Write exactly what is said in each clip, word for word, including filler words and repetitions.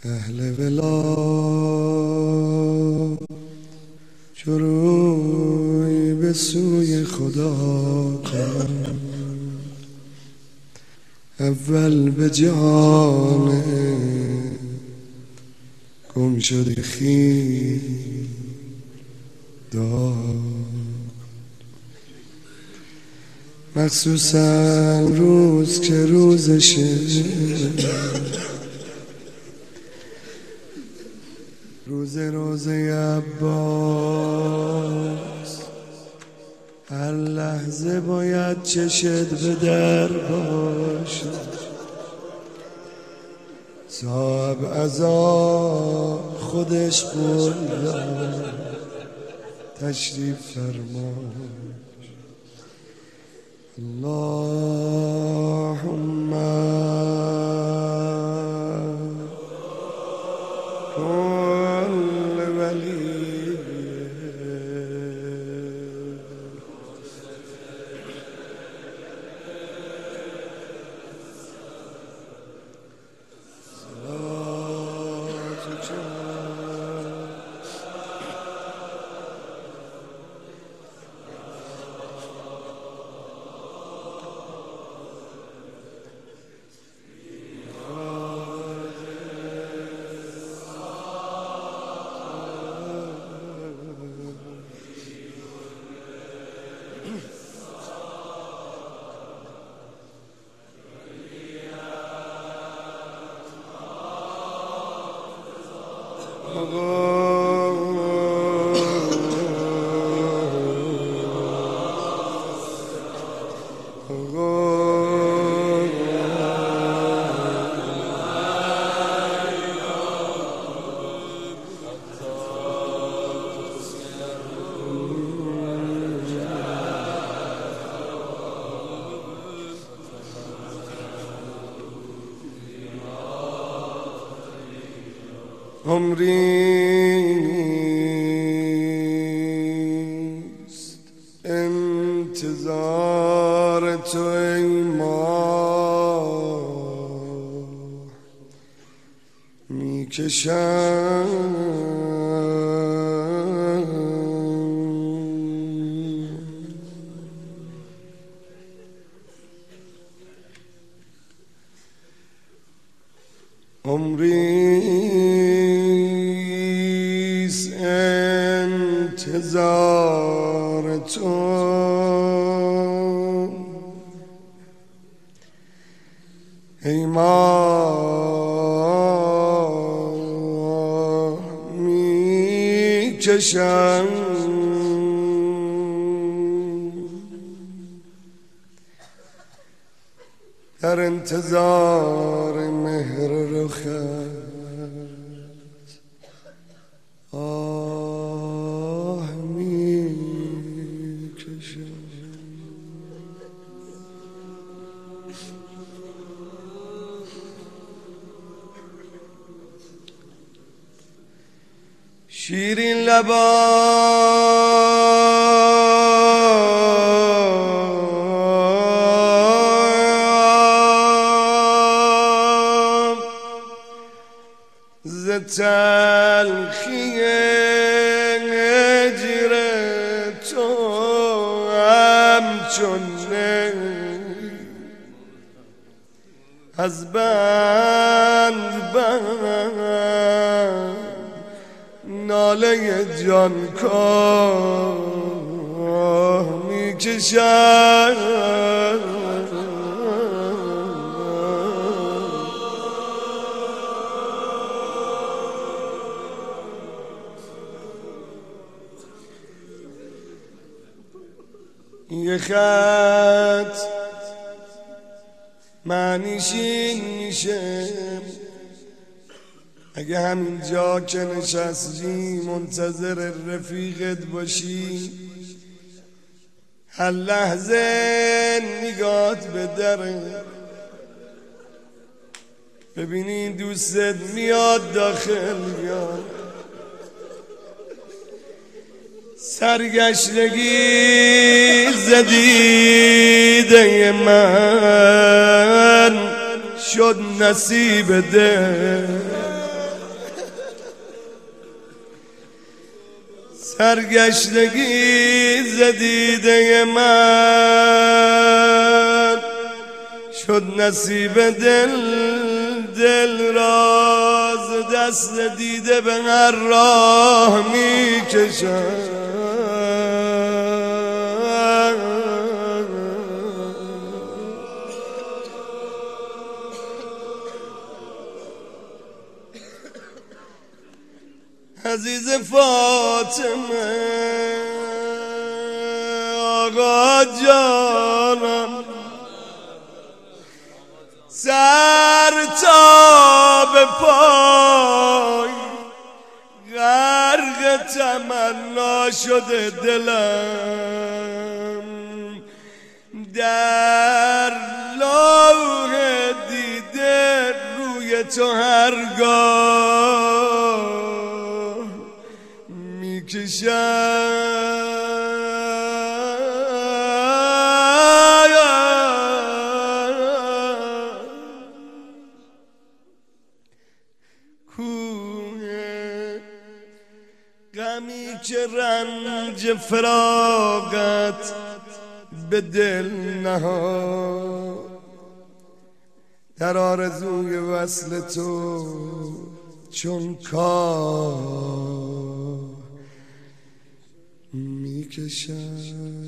اهل ولا شروعی به سوی خدا کن، اول به جان گم شده خیل دار، مخصوصا روز که روزشه، روز روزه عباس، هر لحظه باید چشت به در باشه. صاحب عزا خودش قول داد تشریف فرما. اللهم كل ولی عمریست انتظار تو ای ماه، میکشم عمریست انتظار تو ای ماه، میکشم در انتظار مهر رخت. آه میکشم شیرین لبان ز تلخی هجر تو همچون نی از بند بند ناله جان کاه میکشم. یه خط معنیش این میشه اگه همینجا که نشستی منتظر رفیقت باشی، هر لحظه نگات به دره، ببینی دوستت میاد داخل یا سرگشتگی زدیده من شد نصیب ده. سرگشتگی زدیده من شد نصیب دل، دل راز دست دیده به هر راه می کشم. عزیز فاطمه آقا جانم، سر تا به پای غرق تمنا شده دلم، در لوح دیده روی تو هرگاه میکشم. غمی که رنج فراقت به دل نهاد، در آرزوی وصل تو چون کاه میکشم.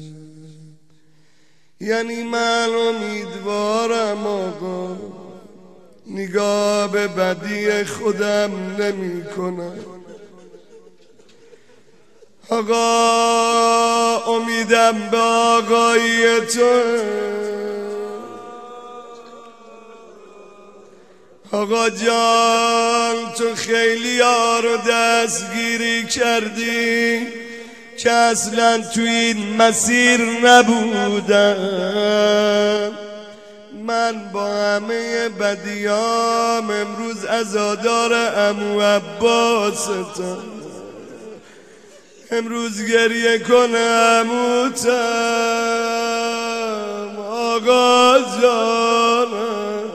یعنی من امیدوارم آقا نگاه به بدی خودم نمی کنم. آقا امیدم به آقایی تو، آقا جان تو خیلی ها رو دستگیری کردی که اصلا تو این مسیر نبودم. من با همه بدیام امروز عزادار عمو عباستم، امروز گریه کنم اوتم آقا جانم.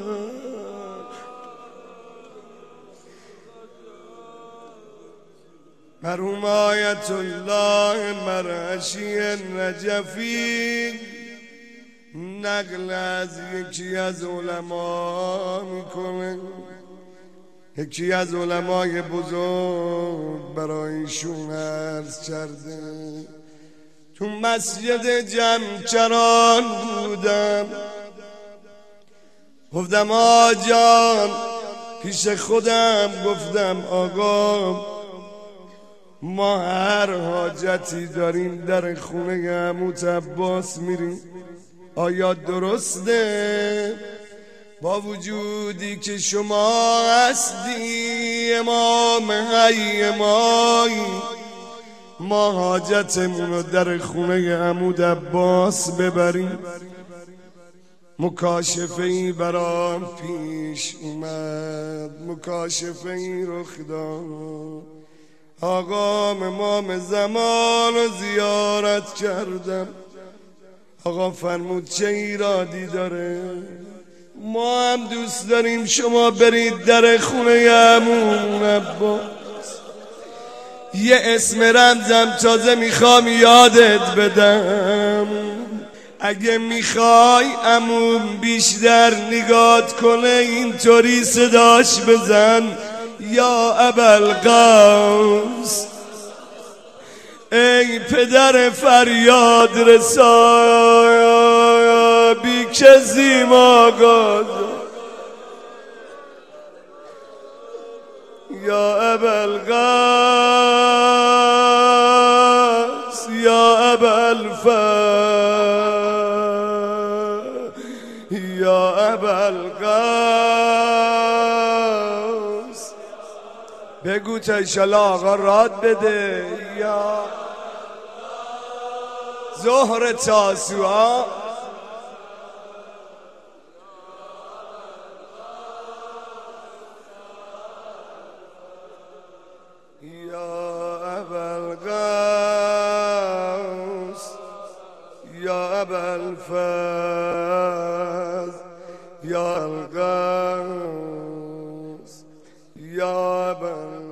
مرحوم آیت الله مرعشی نجفی نقل از یکی از علما میکنه، یکی از علمای بزرگ برای ایشون عرض کرده. تو مسجد جمکران بودم، گفتم آقا جان پیش خودم گفتم آقا ما هر حاجتی داریم در خونه عمو عباس میریم، آیا درسته با وجودی که شما هستی امام حی مایی ما حاجتمون رو در خونه عمو عباس ببریم؟ مکاشفه ای برام پیش اومد، مکاشفه ای رخ داد. آقا امام زمان رو زیارت کردم، آقا فرمود چه ایرادی داره؟ ما هم دوست داریم شما برید در خونه عمو عباس. یه اسم رمزم تازه میخوام یادت بدم، اگه میخوای عموم بیشتر نگات کنه اینطوری صداش بزن یا ابوالقاس، ای پدر فریاد رسا بی کسی ماگاد، یا ابوالقاس یا ابوالفضل یا ابوالقاس. بگو تا ایشالا آقا راد بده. یا ظهر تاسوعا یا ابوالقاس یا ابوالفضل یا القاس یا ابوالقاس